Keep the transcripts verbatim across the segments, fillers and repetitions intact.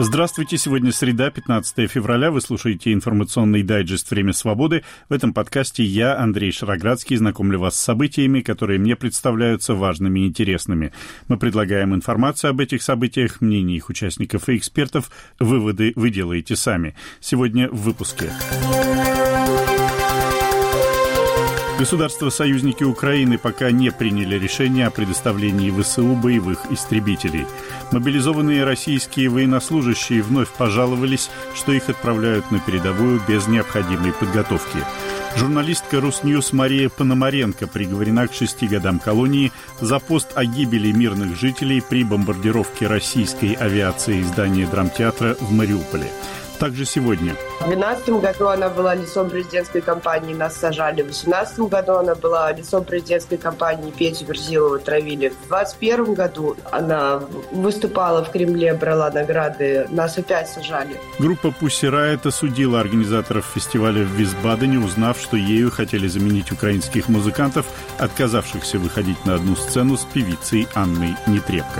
Здравствуйте, сегодня среда, пятнадцатое февраля. Вы слушаете информационный дайджест «Время свободы». В этом подкасте я, Андрей Шароградский, знакомлю вас с событиями, которые мне представляются важными и интересными. Мы предлагаем информацию об этих событиях, мнения их участников и экспертов. Выводы вы делаете сами. Сегодня в выпуске. Государства-союзники Украины пока не приняли решение о предоставлении ВСУ боевых истребителей. Мобилизованные российские военнослужащие вновь пожаловались, что их отправляют на передовую без необходимой подготовки. Журналистка Русньюз Мария Пономаренко приговорена к шести годам колонии за пост о гибели мирных жителей при бомбардировке российской авиацией здания драмтеатра в Мариуполе. Также сегодня. В две тысячи двенадцатом году она была лицом президентской кампании, нас сажали. В две тысячи восемнадцатом году она была лицом президентской кампании, Петю Верзилову травили. В две тысячи двадцать первом году она выступала в Кремле, брала награды, нас опять сажали. Группа Pussy Riot осудила организаторов фестиваля в Висбадене, узнав, что ею хотели заменить украинских музыкантов, отказавшихся выходить на одну сцену с певицей Анной Нетребко.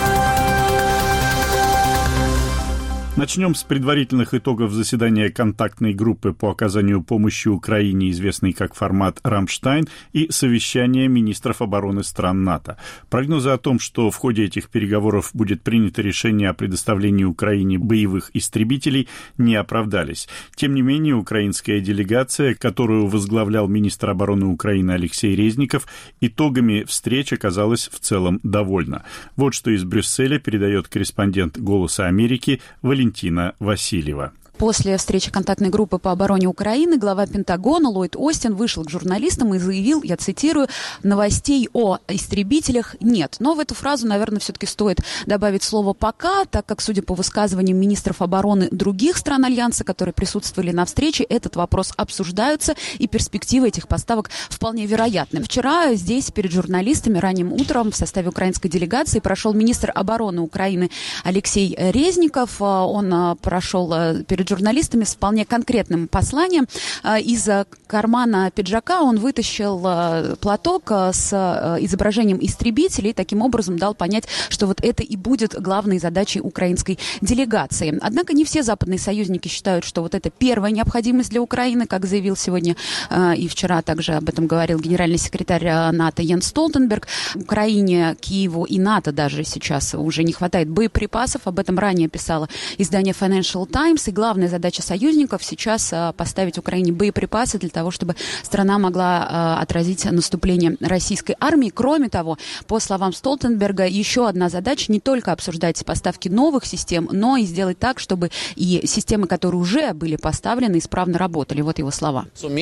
Начнем с предварительных итогов заседания контактной группы по оказанию помощи Украине, известной как формат «Рамштайн», и совещания министров обороны стран НАТО. Прогнозы о том, что в ходе этих переговоров будет принято решение о предоставлении Украине боевых истребителей, не оправдались. Тем не менее, украинская делегация, которую возглавлял министр обороны Украины Алексей Резников, итогами встреч оказалась в целом довольна. Вот что из Брюсселя передает корреспондент «Голоса Америки» Валентина Валентина Васильева. После встречи контактной группы по обороне Украины глава Пентагона Ллойд Остин вышел к журналистам и заявил, я цитирую, «новостей о истребителях нет». Но в эту фразу, наверное, все-таки стоит добавить слово «пока», так как, судя по высказываниям министров обороны других стран Альянса, которые присутствовали на встрече, этот вопрос обсуждается, и перспективы этих поставок вполне вероятны. Вчера здесь перед журналистами ранним утром в составе украинской делегации прошел министр обороны Украины Алексей Резников. Он прошел перед журналистами с вполне конкретным посланием. Из кармана пиджака он вытащил платок с изображением истребителей и таким образом дал понять, что вот это и будет главной задачей украинской делегации. Однако не все западные союзники считают, что вот это первая необходимость для Украины, как заявил сегодня и вчера также об этом говорил генеральный секретарь НАТО Йенс Столтенберг. Украине, Киеву и НАТО даже сейчас уже не хватает боеприпасов. Об этом ранее писало издание Financial Times. И главное Главная задача союзников сейчас поставить Украине боеприпасы для того, чтобы страна могла отразить наступление российской армии. Кроме того, по словам Столтенберга, еще одна задача не только обсуждать поставки новых систем, но и сделать так, чтобы и системы, которые уже были поставлены, исправно работали. Вот его слова.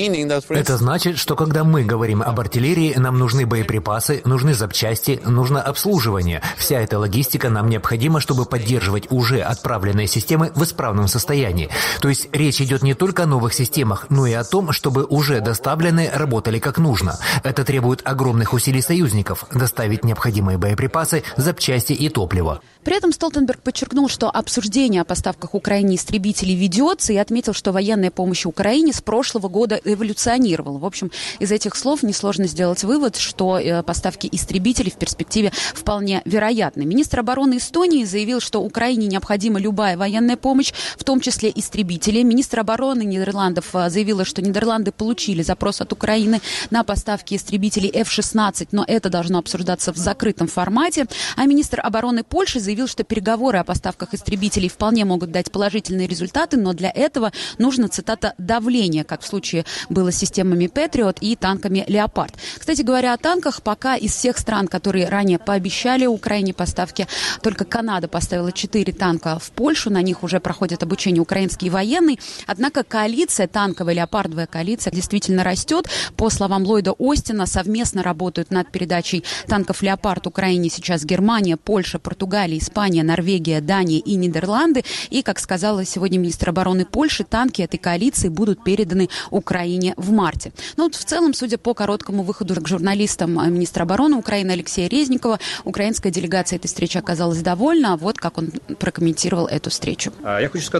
Это значит, что когда мы говорим об артиллерии, нам нужны боеприпасы, нужны запчасти, нужно обслуживание. Вся эта логистика нам необходима, чтобы поддерживать уже отправленные системы в исправном состоянии. То есть речь идет не только о новых системах, но и о том, чтобы уже доставленные работали как нужно. Это требует огромных усилий союзников – доставить необходимые боеприпасы, запчасти и топливо. При этом Столтенберг подчеркнул, что обсуждение о поставках Украине истребителей ведется, и отметил, что военная помощь Украине с прошлого года эволюционировала. В общем, из этих слов несложно сделать вывод, что поставки истребителей в перспективе вполне вероятны. Министр обороны Эстонии заявил, что Украине необходима любая военная помощь, в том числе истребители. Министр обороны Нидерландов заявила, что Нидерланды получили запрос от Украины на поставки истребителей эф шестнадцать, но это должно обсуждаться в закрытом формате. А министр обороны Польши заявил, что переговоры о поставках истребителей вполне могут дать положительные результаты, но для этого нужно, цитата, «давление», как в случае было с системами Патриот и танками Леопард. Кстати говоря, о танках, пока из всех стран, которые ранее пообещали Украине поставки, только Канада поставила четыре танка в Польшу, на них уже проходит обучение украинские военные. Однако коалиция, танковая леопардовая коалиция, действительно растет. По словам Ллойда Остина, совместно работают над передачей танков «Леопард» Украине сейчас Германия, Польша, Португалия, Испания, Норвегия, Дания и Нидерланды. И, как сказала сегодня министр обороны Польши, танки этой коалиции будут переданы Украине в марте. Но вот в целом, судя по короткому выходу к журналистам министра обороны Украины Алексея Резникова, украинская делегация этой встречи оказалась довольна. Вот как он прокомментировал эту встречу. Я хочу сказать, Я хочу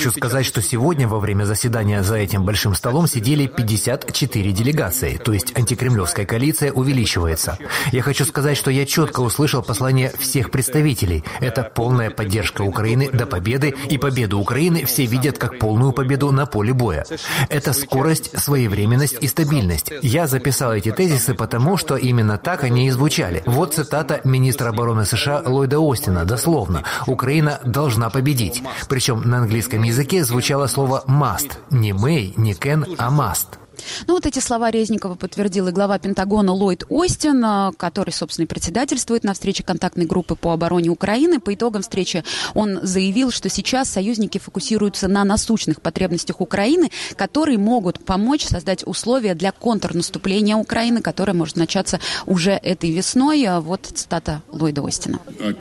хочу сказать, что сегодня во время заседания за этим большим столом сидели пятьдесят четыре делегации, то есть антикремлевская коалиция увеличивается. Я хочу сказать, что я четко услышал послание всех представителей. Это полная поддержка Украины до победы, и победу Украины все видят как полную победу на поле боя. Это скорость, своевременность и стабильность. Я записал эти тезисы потому, что именно так они и звучали. Вот цитата министра обороны США Ллойда Остина, дословно: «Украина должна победить». Причем на английском языке звучало слово «must». Не «may», не «can», а «must». Ну вот эти слова Резникова подтвердил и глава Пентагона Ллойд Остин, который, собственно, и председательствует на встрече контактной группы по обороне Украины. По итогам встречи он заявил, что сейчас союзники фокусируются на насущных потребностях Украины, которые могут помочь создать условия для контрнаступления Украины, которое может начаться уже этой весной. Вот цитата Ллойда Остина.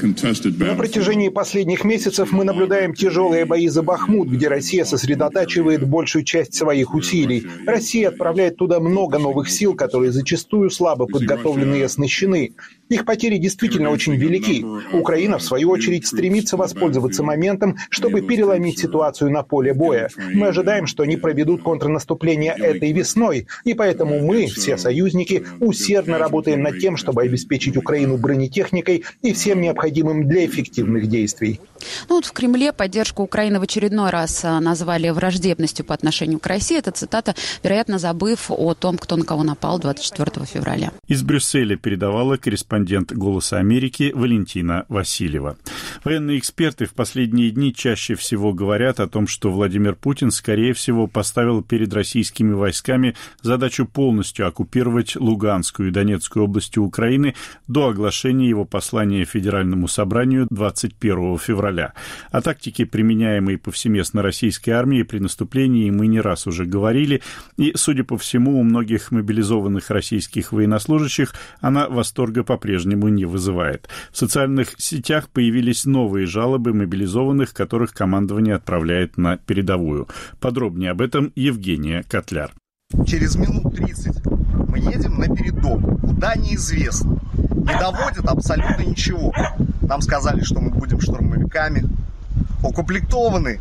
На протяжении последних месяцев мы наблюдаем тяжелые бои за Бахмут, где Россия сосредотачивает большую часть своих усилий. Россия отправляет туда много новых сил, которые зачастую слабо подготовлены и оснащены. Их потери действительно очень велики. Украина, в свою очередь, стремится воспользоваться моментом, чтобы переломить ситуацию на поле боя. Мы ожидаем, что они проведут контрнаступление этой весной, и поэтому мы, все союзники, усердно работаем над тем, чтобы обеспечить Украину бронетехникой и всем необходимым для эффективных действий. Ну вот в Кремле поддержку Украины в очередной раз назвали враждебностью по отношению к России. Это цитата, вероятно, забыв о том, кто на кого напал двадцать четвёртого февраля. Из Брюсселя передавала корреспондент «Голоса Америки» Валентина Васильева. Военные эксперты в последние дни чаще всего говорят о том, что Владимир Путин, скорее всего, поставил перед российскими войсками задачу полностью оккупировать Луганскую и Донецкую области Украины до оглашения его послания Федеральному собранию двадцать первого февраля. О тактике, применяемой повсеместно российской армией при наступлении, мы не раз уже говорили, и, судя по всему, у многих мобилизованных российских военнослужащих она восторга по-прежнему не вызывает. В социальных сетях появились новые жалобы мобилизованных, которых командование отправляет на передовую. Подробнее об этом Евгения Котляр. Через минут тридцать мы едем на передок, куда неизвестно. Не доводят абсолютно ничего. Нам сказали, что мы будем штурмовиками. Укомплектованы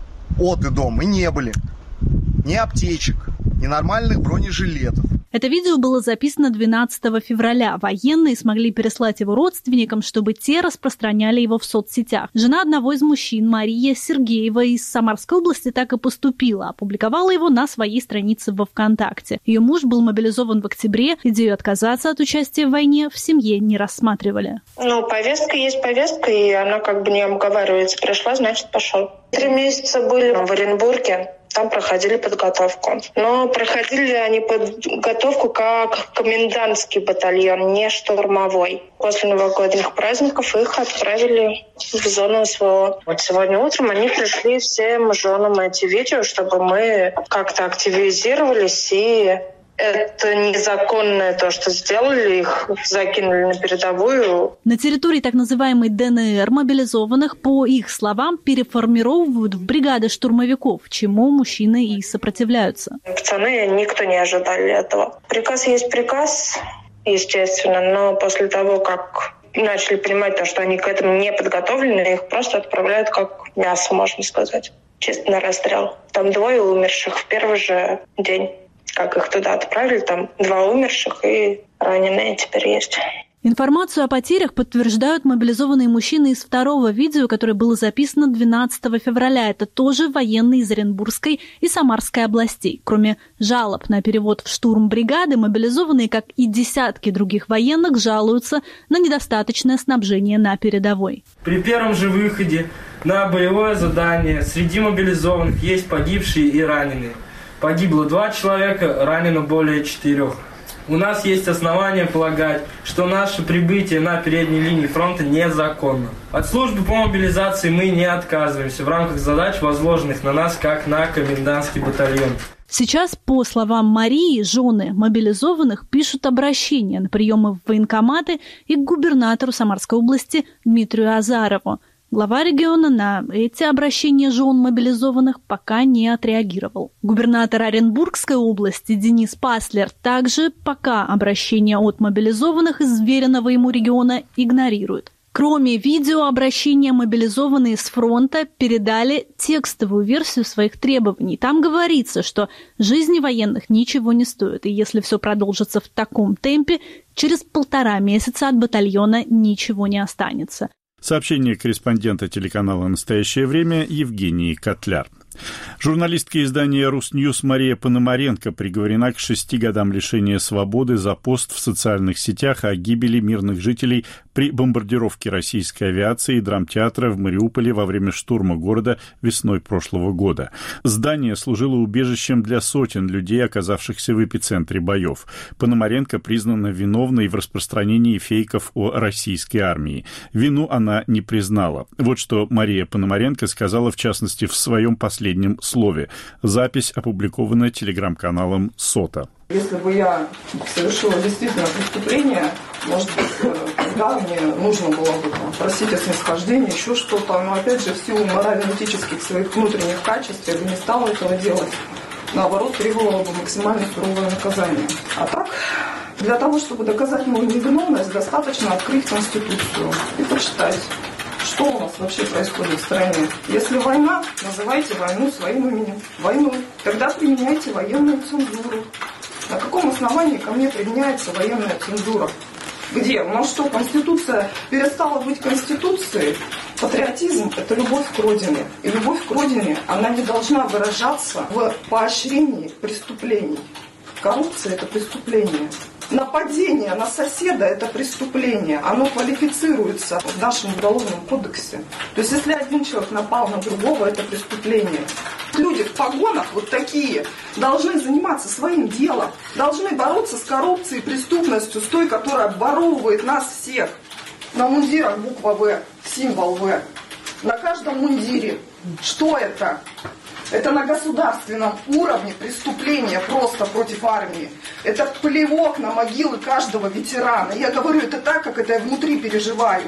от и до мы не были. Ни аптечек, ни нормальных бронежилетов. Это видео было записано двенадцатого февраля. Военные смогли переслать его родственникам, чтобы те распространяли его в соцсетях. Жена одного из мужчин, Мария Сергеева из Самарской области, так и поступила. Опубликовала его на своей странице во ВКонтакте. Ее муж был мобилизован в октябре. Идею отказаться от участия в войне в семье не рассматривали. Ну, повестка есть повестка, и она как бы не обговаривается. Пришла, значит, пошел. Три месяца были в Оренбурге. Там проходили подготовку. Но проходили они подготовку как комендантский батальон, не штурмовой. После новогодних праздников их отправили в зону СВО. Вот сегодня утром они пришли всем женам эти видео, чтобы мы как-то активизировались и... Это незаконное то, что сделали, их закинули на передовую. На территории так называемой ДНР мобилизованных, по их словам, переформировывают в бригады штурмовиков, чему мужчины и сопротивляются. Пацаны, никто не ожидали этого. Приказ есть приказ, естественно, но после того, как начали понимать, то, что они к этому не подготовлены, их просто отправляют как мясо, можно сказать, чисто на расстрел. Там двое умерших в первый же день. Как их туда отправили, там два умерших и раненые теперь есть. Информацию о потерях подтверждают мобилизованные мужчины из второго видео, которое было записано двенадцатого февраля. Это тоже военные из Оренбургской и Самарской областей. Кроме жалоб на перевод в штурм бригады, мобилизованные, как и десятки других военных, жалуются на недостаточное снабжение на передовой. При первом же выходе на боевое задание среди мобилизованных есть погибшие и раненые. Погибло два человека, ранено более четырех. У нас есть основания полагать, что наше прибытие на передней линии фронта незаконно. От службы по мобилизации мы не отказываемся в рамках задач, возложенных на нас, как на комендантский батальон. Сейчас, по словам Марии, жены мобилизованных пишут обращения на приемы в военкоматы и к губернатору Самарской области Дмитрию Азарову. Глава региона на эти обращения жен мобилизованных пока не отреагировал. Губернатор Оренбургской области Денис Паслер также пока обращения от мобилизованных из веренного ему региона игнорирует. Кроме видеообращения, мобилизованные с фронта передали текстовую версию своих требований. Там говорится, что жизни военных ничего не стоит, и если все продолжится в таком темпе, через полтора месяца от батальона ничего не останется. Сообщение корреспондента телеканала «Настоящее время» Евгении Котляр. Журналистка издания «Русньюз» Мария Пономаренко приговорена к шести годам лишения свободы за пост в социальных сетях о гибели мирных жителей при бомбардировке российской авиации и драмтеатра в Мариуполе во время штурма города весной прошлого года. Здание служило убежищем для сотен людей, оказавшихся в эпицентре боев. Пономаренко признана виновной в распространении фейков о российской армии. Вину она не признала. Вот что Мария Пономаренко сказала, в частности, в своем последнем слове. Запись опубликована телеграм-каналом «Сота». Если бы я совершила действительно преступление, может быть, да, мне нужно было бы там, просить о снисхождении, еще что-то, но опять же в силу морально-этических своих внутренних качеств я бы не стала этого делать. Наоборот, требовала бы максимально суровое наказание. А так, для того, чтобы доказать мою невиновность, достаточно открыть Конституцию и почитать, что у нас вообще происходит в стране. Если война, называйте войну своим именем. Войну. Тогда применяйте военную цензуру. На каком основании ко мне применяется военная цензура? Где? У нас что, Конституция перестала быть Конституцией? Патриотизм – это любовь к родине. И любовь к родине, она не должна выражаться в поощрении преступлений. Коррупция – это преступление. Нападение на соседа – это преступление. Оно квалифицируется в нашем уголовном кодексе. То есть, если один человек напал на другого, это преступление. Люди в погонах, вот такие, должны заниматься своим делом. Должны бороться с коррупцией, преступностью, с той, которая обворовывает нас всех. На мундирах буква «В», символ «В». На каждом мундире. Что это? Это на государственном уровне преступление просто против армии. Это плевок на могилы каждого ветерана. Я говорю это так, как это я внутри переживаю.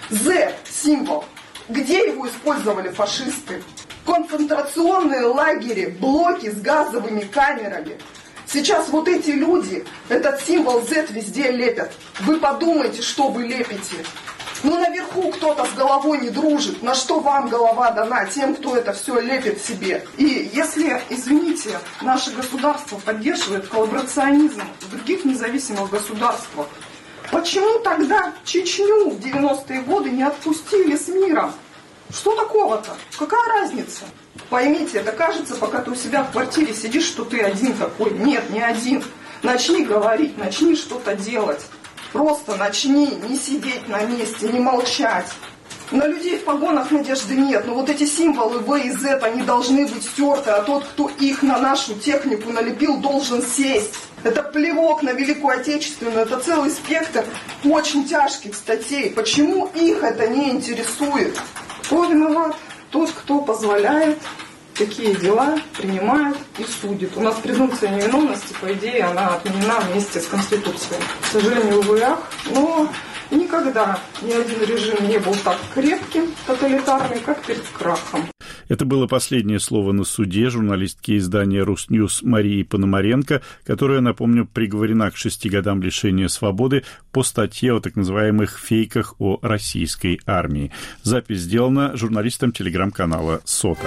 З – символ. Где его использовали фашисты? Концентрационные лагеря, блоки с газовыми камерами. Сейчас вот эти люди этот символ Z везде лепят. Вы подумайте, что вы лепите. Ну, наверху кто-то с головой не дружит. На что вам голова дана? Тем, кто это все лепит себе. И если, извините, наше государство поддерживает коллаборационизм в других независимых государствах, почему тогда Чечню в девяностые годы не отпустили с миром? Что такого-то? Какая разница? Поймите, это кажется, пока ты у себя в квартире сидишь, что ты один такой. Нет, не один. Начни говорить, начни что-то делать. Просто начни, не сидеть на месте, не молчать. На людей в погонах надежды нет, но вот эти символы В и Z, они должны быть стерты, а тот, кто их на нашу технику налепил, должен сесть. Это плевок на Великую Отечественную, это целый спектр очень тяжких статей. Почему их это не интересует? Кто виноват? Тот, кто позволяет такие дела, принимает и судит. У нас презумпция невиновности, по идее, она отменена вместе с Конституцией. К сожалению, увы, ах, но никогда ни один режим не был так крепким, тоталитарный, как перед крахом. Это было последнее слово на суде журналистки издания «Русньюз» Марии Пономаренко, которая, напомню, приговорена к шести годам лишения свободы по статье о так называемых фейках о российской армии. Запись сделана журналистом телеграм-канала «Сота».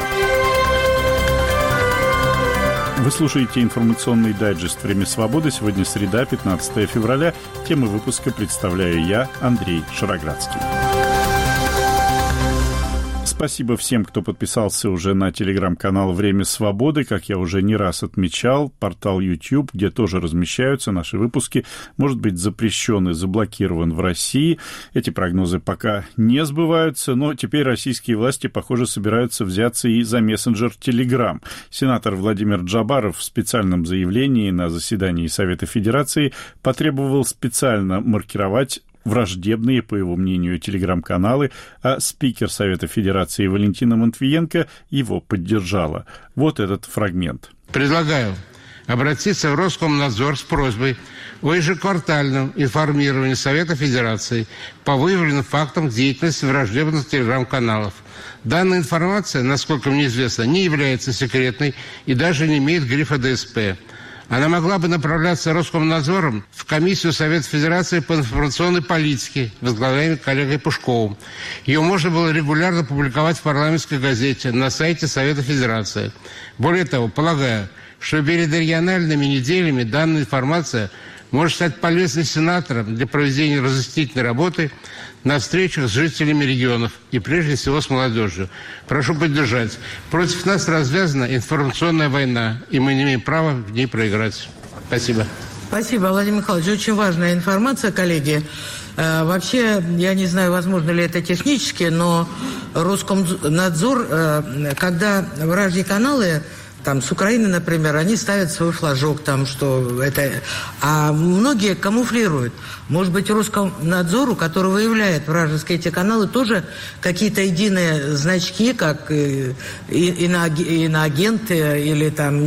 Вы слушаете информационный дайджест «Время свободы». Сегодня среда, пятнадцатое февраля. Тему выпуска представляю я, Андрей Шароградский. Спасибо всем, кто подписался уже на телеграм-канал «Время свободы». Как я уже не раз отмечал, портал YouTube, где тоже размещаются наши выпуски, может быть запрещен и заблокирован в России. Эти прогнозы пока не сбываются, но теперь российские власти, похоже, собираются взяться и за мессенджер Telegram. Сенатор Владимир Джабаров в специальном заявлении на заседании Совета Федерации потребовал специально маркировать враждебные, по его мнению, телеграм-каналы, а спикер Совета Федерации Валентина Матвиенко его поддержала. Вот этот фрагмент. Предлагаю обратиться в Роскомнадзор с просьбой о ежеквартальном информировании Совета Федерации по выявленным фактам деятельности враждебных телеграм-каналов. Данная информация, насколько мне известно, не является секретной и даже не имеет грифа ДСП. Она могла бы направляться Роскомнадзором в комиссию Совета Федерации по информационной политике, возглавляемой коллегой Пушковым. Ее можно было регулярно публиковать в парламентской газете, на сайте Совета Федерации. Более того, полагаю, что перед региональными неделями данная информация может стать полезной сенаторам для проведения разъяснительной работы на встречах с жителями регионов и прежде всего с молодежью. Прошу поддержать. Против нас развязана информационная война, и мы не имеем права в ней проиграть. Спасибо. Спасибо, Владимир Михайлович. Очень важная информация, коллеги. Э, вообще, я не знаю, возможно ли это технически, но Роскомнадзор, э, когда вражьи каналы, там, с Украины, например, они ставят свой флажок, там, что это... А многие камуфлируют. Может быть, Роскомнадзору, который выявляет вражеские эти каналы, тоже какие-то единые значки, как иноагенты или там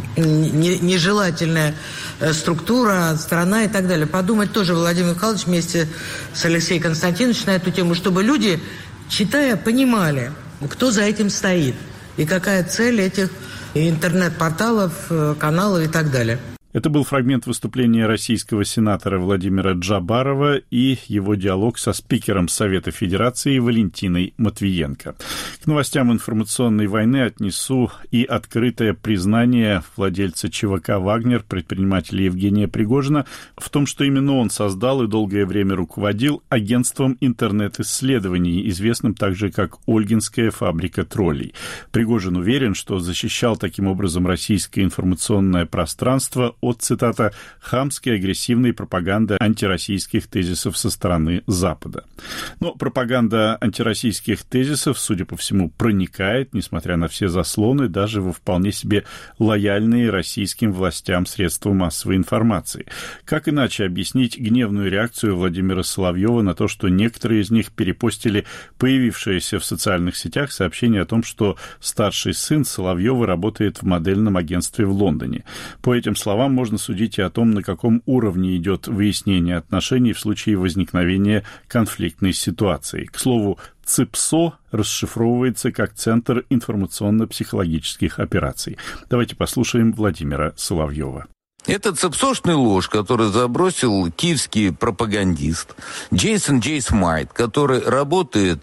нежелательная структура, страна и так далее. Подумать тоже, Владимир Михайлович, вместе с Алексеем Константиновичем на эту тему, чтобы люди, читая, понимали, кто за этим стоит и какая цель этих интернет-порталов, каналов и так далее. Это был фрагмент выступления российского сенатора Владимира Джабарова и его диалог со спикером Совета Федерации Валентиной Матвиенко. К новостям информационной войны отнесу и открытое признание владельца ЧВК «Вагнер», предпринимателя Евгения Пригожина, в том, что именно он создал и долгое время руководил агентством интернет-исследований, известным также как «Ольгинская фабрика троллей». Пригожин уверен, что защищал таким образом российское информационное пространство от, цитата, «хамской агрессивной пропаганды антироссийских тезисов со стороны Запада». Но пропаганда антироссийских тезисов, судя по всему, проникает, несмотря на все заслоны, даже во вполне себе лояльные российским властям средства массовой информации. Как иначе объяснить гневную реакцию Владимира Соловьева на то, что некоторые из них перепостили появившееся в социальных сетях сообщение о том, что старший сын Соловьева работает в модельном агентстве в Лондоне? По этим словам, можно судить и о том, на каком уровне идет выяснение отношений в случае возникновения конфликтной ситуации. К слову, ЦИПСО расшифровывается как Центр информационно-психологических операций. Давайте послушаем Владимира Соловьева. Это цепсошный ложь, который забросил киевский пропагандист Джейсон Джей Смайт, который работает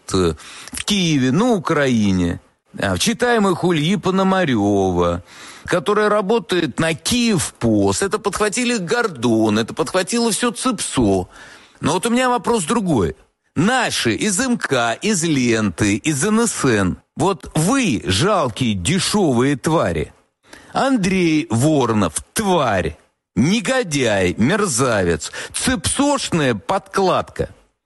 в Киеве, на Украине, в читаемых Ульи Пономарева, которая работает на Киев-Пост. Это подхватили Гордон, это подхватило все ЦИПСО. Но вот у меня вопрос другой. Наши из МК, из Ленты, из эн эс эн, вот вы, жалкие дешевые твари, Андрей Воронов, тварь, негодяй, мерзавец, цепсошная подкладка,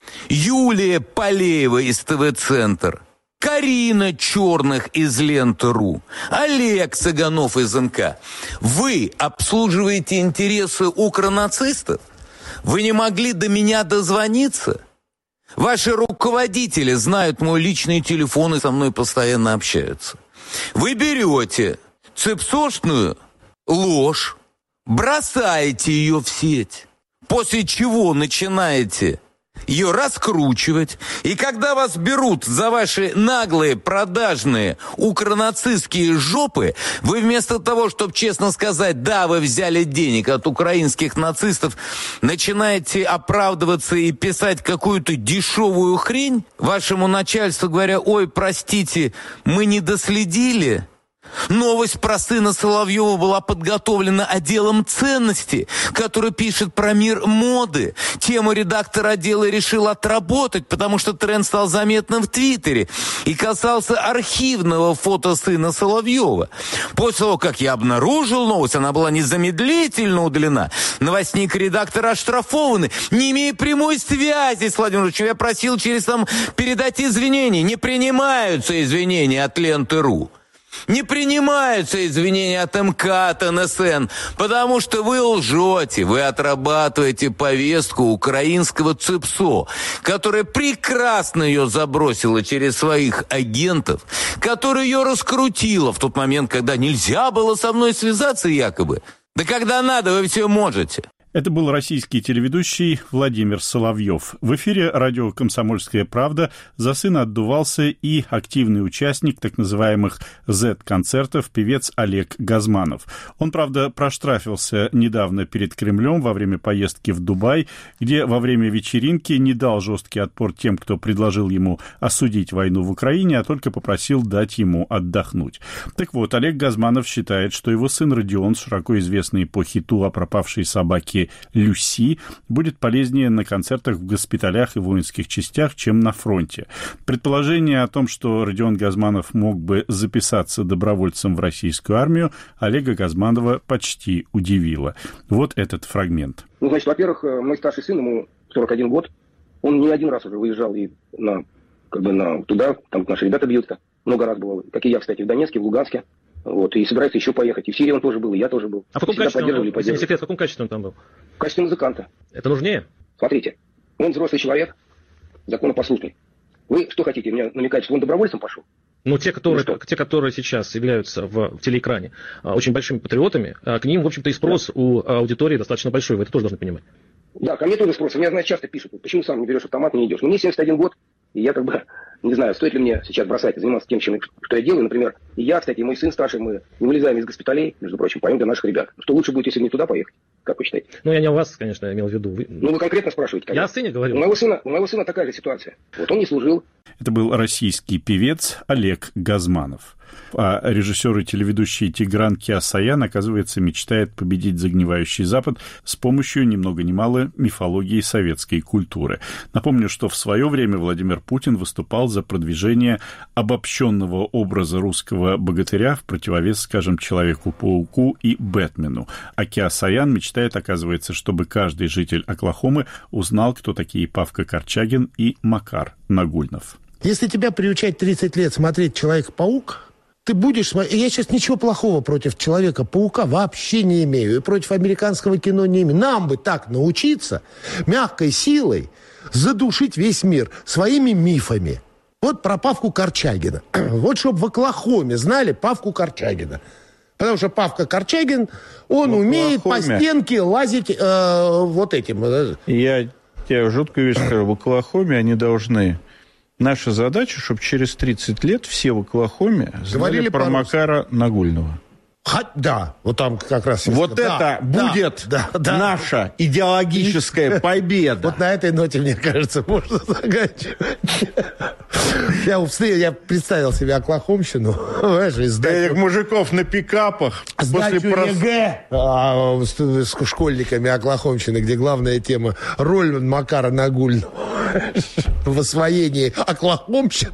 Юлия Полеева из ТВ-центр, Карина Черных из Ленты.ру, Олег Цыганов из эн ка. Вы обслуживаете интересы укронацистов? Вы не могли до меня дозвониться? Ваши руководители знают мой личный телефон и со мной постоянно общаются. Вы берете цепсошную ложь, бросаете ее в сеть, после чего начинаете ее раскручивать, и когда вас берут за ваши наглые, продажные, укронацистские жопы, вы вместо того, чтобы честно сказать, да, вы взяли денег от украинских нацистов, начинаете оправдываться и писать какую-то дешевую хрень, вашему начальству говоря, ой, простите, мы не доследили. Новость про сына Соловьева была подготовлена отделом ценностей, который пишет про мир моды. Тему редактор отдела решил отработать, потому что тренд стал заметным в Твиттере и касался архивного фото сына Соловьева. После того, как я обнаружил новость, она была незамедлительно удалена. Новостник и редактор оштрафованы, не имея прямой связи с Владимиром Ильичем. Я просил через там передать извинения. Не принимаются извинения от Ленты.ру. Не принимаются извинения от МК, от эн эс эн, потому что вы лжете, вы отрабатываете повестку украинского ЦИПСО, которая прекрасно ее забросила через своих агентов, которая ее раскрутила в тот момент, когда нельзя было со мной связаться якобы. Да когда надо, вы все можете. Это был российский телеведущий Владимир Соловьев. В эфире радио «Комсомольская правда» за сына отдувался и активный участник так называемых зет-концертов певец Олег Газманов. Он, правда, проштрафился недавно перед Кремлем во время поездки в Дубай, где во время вечеринки не дал жесткий отпор тем, кто предложил ему осудить войну в Украине, а только попросил дать ему отдохнуть. Так вот, Олег Газманов считает, что его сын Родион, широко известный по хиту о пропавшей собаке Люси, будет полезнее на концертах в госпиталях и воинских частях, чем на фронте. Предположение о том, что Родион Газманов мог бы записаться добровольцем в российскую армию, Олега Газманова почти удивило. Вот этот фрагмент. Ну, значит, во-первых, мой старший сын, ему сорок один год, он не один раз уже выезжал и на, как бы на, туда, там наши ребята бьются, много раз бывало, как и я, кстати, в Донецке, в Луганске. Вот, и собирается еще поехать. И в Сирии он тоже был, и я тоже был. А в каком качестве он, поддерживали. Секрет, в каком качестве он там был? В качестве музыканта. Это нужнее? Смотрите, он взрослый человек, законопослушный. Вы что хотите, меня намекать, что он добровольцем пошел? Ну, те, которые, ну, те, которые сейчас являются в, в телеэкране очень большими патриотами, к ним, в общем-то, и спрос да. у аудитории достаточно большой. Вы это тоже должны понимать. Да, ко мне тоже спрос. Меня, знаете, часто пишут, почему сам не берешь автомат, не идешь. Но мне семьдесят один год, и я как бы не знаю, стоит ли мне сейчас бросать и заниматься тем, чем, что я делаю. Например, и я, кстати, и мой сын старший, мы не вылезаем из госпиталей, между прочим, поем для наших ребят. Что лучше будет, если мне туда поехать? Как вы считаете? Ну, я не о вас, конечно, имел в виду. Вы... Ну, вы конкретно спрашиваете. Конечно. Я о сыне говорю. У моего сына, у моего сына такая же ситуация. Вот он не служил. Это был российский певец Олег Газманов. А режиссер и телеведущий Тигран Кеосаян, оказывается, мечтает победить загнивающий Запад с помощью ни много ни мало мифологии советской культуры. Напомню, что в свое время Владимир Путин выступал за продвижение обобщенного образа русского богатыря в противовес, скажем, Человеку-пауку и Бэтмену. А Кеосаян мечтает, оказывается, чтобы каждый житель Оклахомы узнал, кто такие Павка Корчагин и Макар Нагульнов. Если тебя приучать тридцать лет смотреть «Человек-паук», ты будешь смотреть... Я сейчас ничего плохого против Человека-паука вообще не имею. И против американского кино не имею. Нам бы так научиться мягкой силой задушить весь мир своими мифами. Вот про Павку Корчагина. Вот чтобы в Оклахоме знали Павку Корчагина. Потому что Павка Корчагин, он в умеет по стенке лазить э, вот этим. Я тебе жуткую вещь скажу. В Оклахоме они должны... Наша задача, чтобы через тридцать лет все в Оклахоме знали про Макара Нагульного. Ха, да, вот там как раз... Вот да, это да, будет да, да, наша идеологическая победа. Вот на этой ноте, мне кажется, можно заканчивать. Я, я представил себе Оклахомщину. Этих мужиков на пикапах. Сдачу ЕГЭ а, с, с школьниками Оклахомщины, где главная тема — роль Макара Нагульного в освоении Оклахомщины.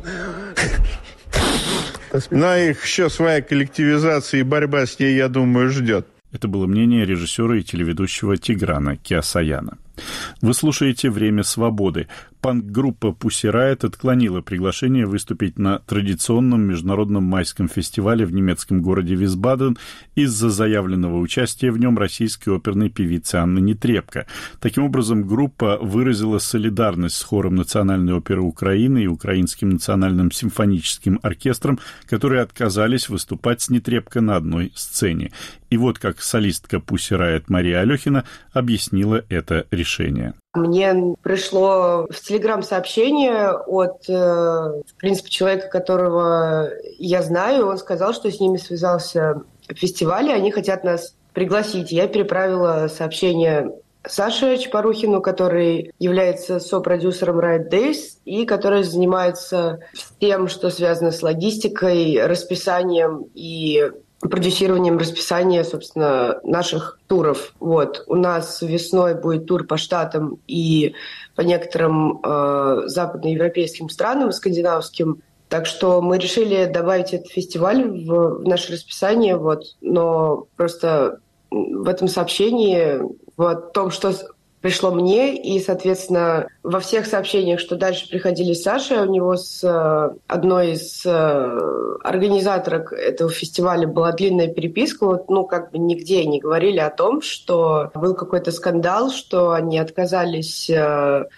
Но их еще своя коллективизация и борьба с ней, я думаю, ждет. Это было мнение режиссера и телеведущего Тиграна Кеосаяна. Вы слушаете «Время свободы». Панк-группа Pussy Riot отклонила приглашение выступить на традиционном международном майском фестивале в немецком городе Висбаден из-за заявленного участия в нем российской оперной певицы Анны Нетребко. Таким образом, группа выразила солидарность с хором Национальной оперы Украины и Украинским национальным симфоническим оркестром, которые отказались выступать с Нетребко на одной сцене. И вот как солистка Pussy Riot Мария Алехина объяснила это решение. Мне пришло в Телеграм сообщение от, в принципе, человека, которого я знаю. Он сказал, что с ними связался фестиваль, и они хотят нас пригласить. Я переправила сообщение Саше Чапарухину, который является сопродюсером Riot Days и который занимается тем, что связано с логистикой, расписанием и продюсированием расписания, собственно, наших туров. Вот. У нас весной будет тур по Штатам и по некоторым э, западноевропейским странам, скандинавским. Так что мы решили добавить этот фестиваль в, в наше расписание. Вот. Но просто в этом сообщении, в том, что пришло мне, и, соответственно, во всех сообщениях, что дальше приходили Саша, у него с одной из организаторок этого фестиваля была длинная переписка, вот, ну, как бы нигде не говорили о том, что был какой-то скандал, что они отказались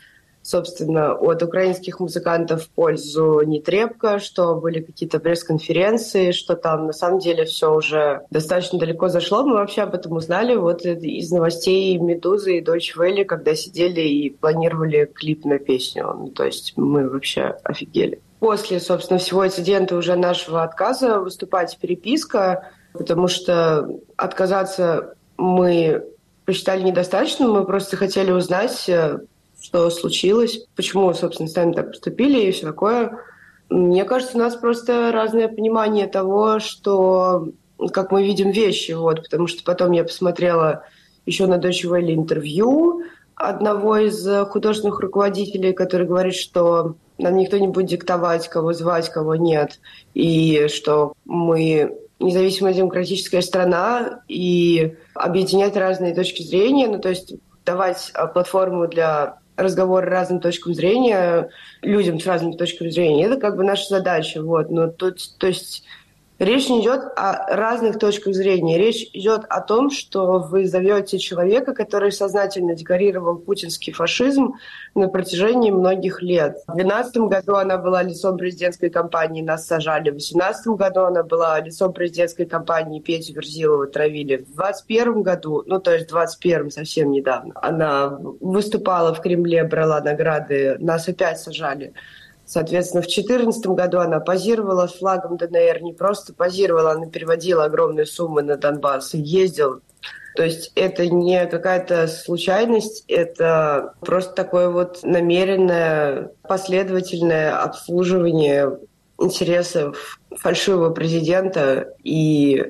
собственно, от украинских музыкантов в пользу Нетребко, что были какие-то пресс-конференции, что там на самом деле все уже достаточно далеко зашло. Мы вообще об этом узнали вот из новостей «Медузы» и Deutsche Welle, когда сидели и планировали клип на песню. Ну, то есть мы вообще офигели. После, собственно, всего инцидента уже нашего отказа выступать переписка, потому что отказаться мы посчитали недостаточно, мы просто хотели узнать, что случилось, почему, собственно, сами так поступили и все такое. Мне кажется, у нас просто разное понимание того, что, как мы видим вещи, вот, потому что потом я посмотрела еще на Deutsche Welle интервью одного из художественных руководителей, который говорит, что нам никто не будет диктовать, кого звать, кого нет, и что мы независимая демократическая страна, и объединять разные точки зрения, ну, то есть давать платформу для разговора разным точкам зрения, людям с разными точками зрения, это как бы наша задача. Вот. Но тут, то есть речь не идет о разных точках зрения. Речь идет о том, что вы зовете человека, который сознательно декорировал путинский фашизм на протяжении многих лет. В две тысячи двенадцатом году она была лицом президентской кампании, нас сажали. В две тысячи восемнадцатом году она была лицом президентской кампании, Петю Верзилова травили. В две тысячи двадцать первом году, ну то есть в двадцать первом совсем недавно, она выступала в Кремле, брала награды, нас опять сажали. Соответственно, в две тысячи четырнадцатом году она позировала с флагом ДНР, не просто позировала, она переводила огромные суммы на Донбасс и ездила. То есть это не какая-то случайность, это просто такое вот намеренное, последовательное обслуживание интересов фальшивого президента и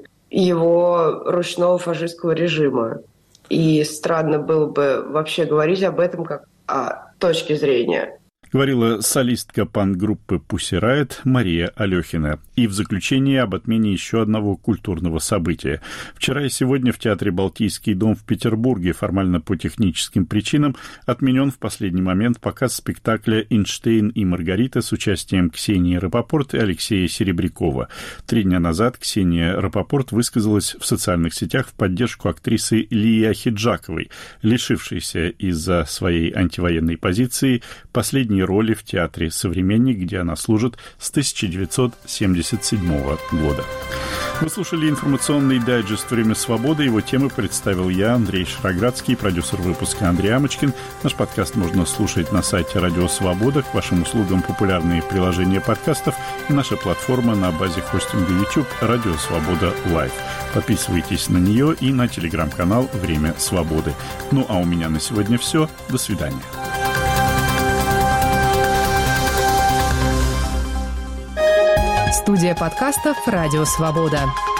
его ручного фашистского режима. И странно было бы вообще говорить об этом как о точке зрения. Говорила солистка панк-группы Pussy Riot Мария Алехина. И в заключение об отмене еще одного культурного события. Вчера и сегодня в Театре «Балтийский дом» в Петербурге формально по техническим причинам отменен в последний момент показ спектакля «Эйнштейн и Маргарита» с участием Ксении Рапопорт и Алексея Серебрякова. Три дня назад Ксения Рапопорт высказалась в социальных сетях в поддержку актрисы Лии Ахеджаковой, лишившейся из-за своей антивоенной позиции последней роли в театре «Современник», где она служит с тысяча девятьсот семьдесят седьмого года. Вы слушали информационный дайджест «Время свободы». Его темы представил я, Андрей Шароградский, продюсер выпуска Андрей Амочкин. Наш подкаст можно слушать на сайте «Радио Свобода». К вашим услугам популярные приложения подкастов и наша платформа на базе хостинга YouTube «Радио Свобода Лайв». Подписывайтесь на нее и на телеграм-канал «Время свободы». Ну а у меня на сегодня все. До свидания. Студия подкастов «Радио Свобода».